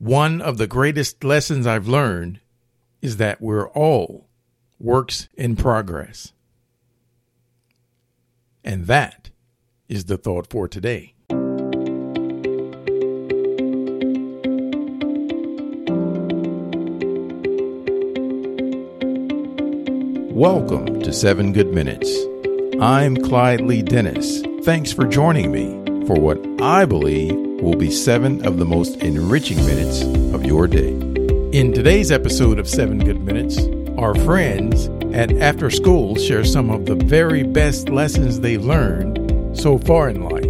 One of the greatest lessons I've learned is that we're all works in progress. And that is the thought for today. Welcome to 7 Good Minutes. I'm Clyde Lee Dennis. Thanks for joining me for what I believe will be 7 of the most enriching minutes of your day. In today's episode of 7 Good Minutes, our friends at After School share some of the very best lessons they've learned so far in life.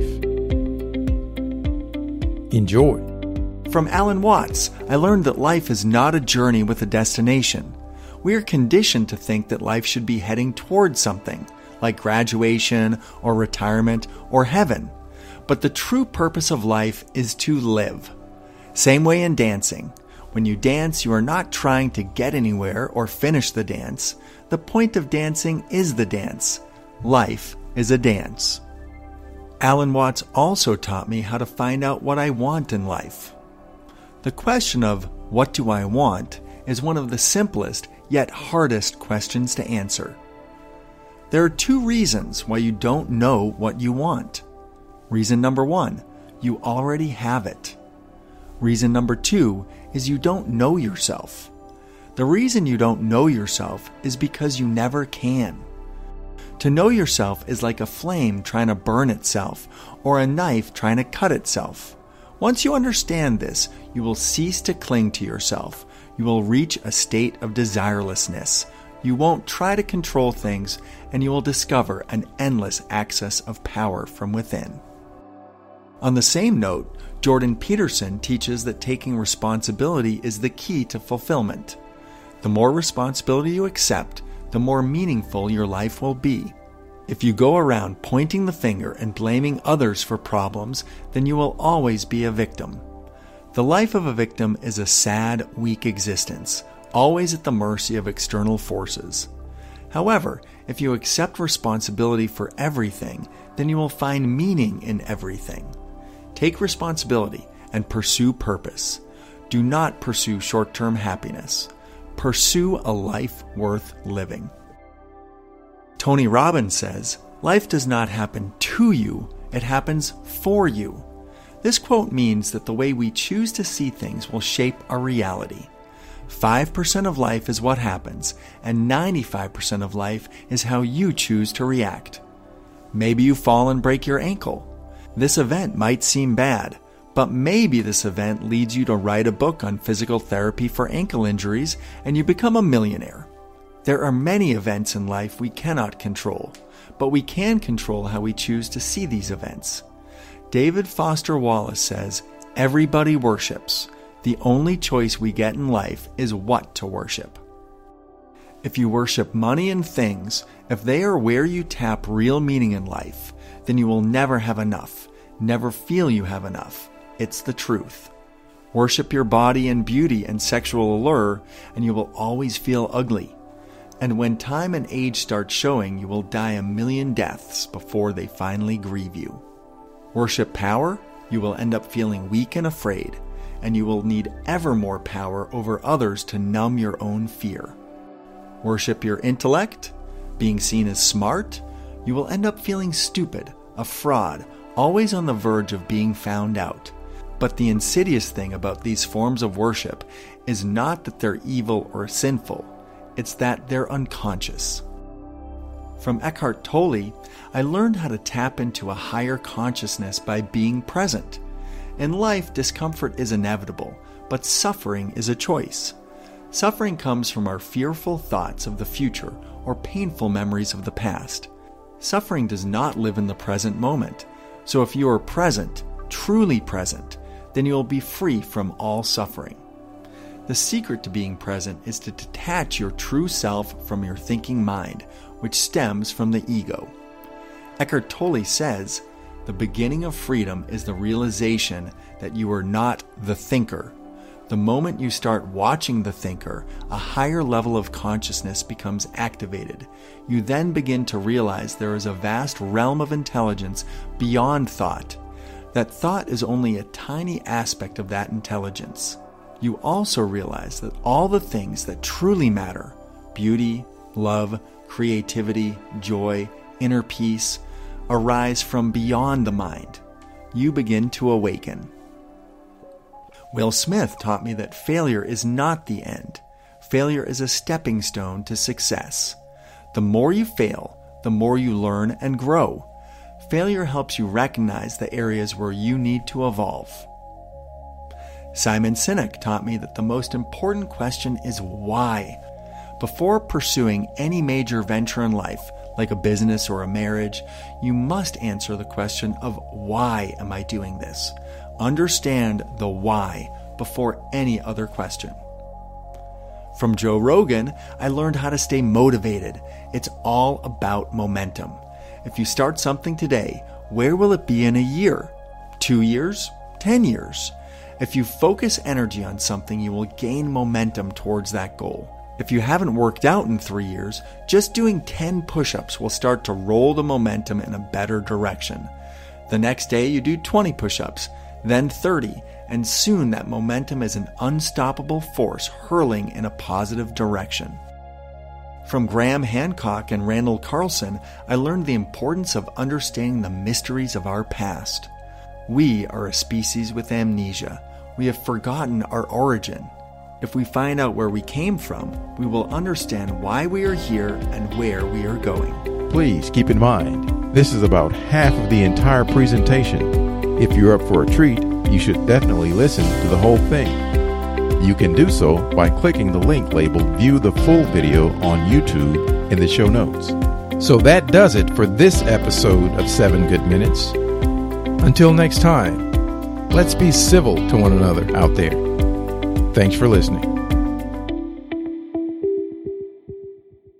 Enjoy. From Alan Watts, I learned that life is not a journey with a destination. We are conditioned to think that life should be heading towards something, like graduation or retirement or heaven. But the true purpose of life is to live. Same way in dancing. When you dance, you are not trying to get anywhere or finish the dance. The point of dancing is the dance. Life is a dance. Alan Watts also taught me how to find out what I want in life. The question of, what do I want, is one of the simplest yet hardest questions to answer. There are 2 reasons why you don't know what you want. Reason number 1, you already have it. Reason number 2 is you don't know yourself. The reason you don't know yourself is because you never can. To know yourself is like a flame trying to burn itself or a knife trying to cut itself. Once you understand this, you will cease to cling to yourself. You will reach a state of desirelessness. You won't try to control things, and you will discover an endless access of power from within. On the same note, Jordan Peterson teaches that taking responsibility is the key to fulfillment. The more responsibility you accept, the more meaningful your life will be. If you go around pointing the finger and blaming others for problems, then you will always be a victim. The life of a victim is a sad, weak existence, always at the mercy of external forces. However, if you accept responsibility for everything, then you will find meaning in everything. Take responsibility and pursue purpose. Do not pursue short-term happiness. Pursue a life worth living. Tony Robbins says, "Life does not happen to you, it happens for you." This quote means that the way we choose to see things will shape our reality. 5% of life is what happens, and 95% of life is how you choose to react. Maybe you fall and break your ankle. This event might seem bad, but maybe this event leads you to write a book on physical therapy for ankle injuries and you become a millionaire. There are many events in life we cannot control, but we can control how we choose to see these events. David Foster Wallace says, "Everybody worships. The only choice we get in life is what to worship." If you worship money and things, if they are where you tap real meaning in life, then you will never have enough, never feel you have enough. It's the truth. Worship your body and beauty and sexual allure, and you will always feel ugly. And when time and age start showing, you will die a million deaths before they finally grieve you. Worship power, you will end up feeling weak and afraid, and you will need ever more power over others to numb your own fear. Worship your intellect, being seen as smart, you will end up feeling stupid, a fraud, always on the verge of being found out. But the insidious thing about these forms of worship is not that they're evil or sinful, it's that they're unconscious. From Eckhart Tolle, I learned how to tap into a higher consciousness by being present. In life, discomfort is inevitable, but suffering is a choice. Suffering comes from our fearful thoughts of the future or painful memories of the past. Suffering does not live in the present moment, so if you are present, truly present, then you will be free from all suffering. The secret to being present is to detach your true self from your thinking mind, which stems from the ego. Eckhart Tolle says, "The beginning of freedom is the realization that you are not the thinker. The moment you start watching the thinker, a higher level of consciousness becomes activated. You then begin to realize there is a vast realm of intelligence beyond thought. That thought is only a tiny aspect of that intelligence. you also realize that all the things that truly matter, beauty, love, creativity, joy, inner peace, arise from beyond the mind. You begin to awaken. Will Smith taught me that failure is not the end. Failure is a stepping stone to success. The more you fail, the more you learn and grow. Failure helps you recognize the areas where you need to evolve. Simon Sinek taught me that the most important question is why. Before pursuing any major venture in life, like a business or a marriage, you must answer the question of why am I doing this? Understand the why before any other question. From Joe Rogan, I learned how to stay motivated. It's all about momentum. If you start something today, where will it be in a year? 2 years? 10 years? If you focus energy on something, you will gain momentum towards that goal. If you haven't worked out in 3 years, just doing 10 push-ups will start to roll the momentum in a better direction. The next day you do 20 push-ups, then 30, and soon that momentum is an unstoppable force hurling in a positive direction. From Graham Hancock and Randall Carlson, I learned the importance of understanding the mysteries of our past. We are a species with amnesia. We have forgotten our origin. If we find out where we came from, we will understand why we are here and where we are going. Please keep in mind, this is about half of the entire presentation. If you're up for a treat, you should definitely listen to the whole thing. You can do so by clicking the link labeled View the Full Video on YouTube in the show notes. So that does it for this episode of 7 Good Minutes. Until next time, let's be civil to one another out there. Thanks for listening.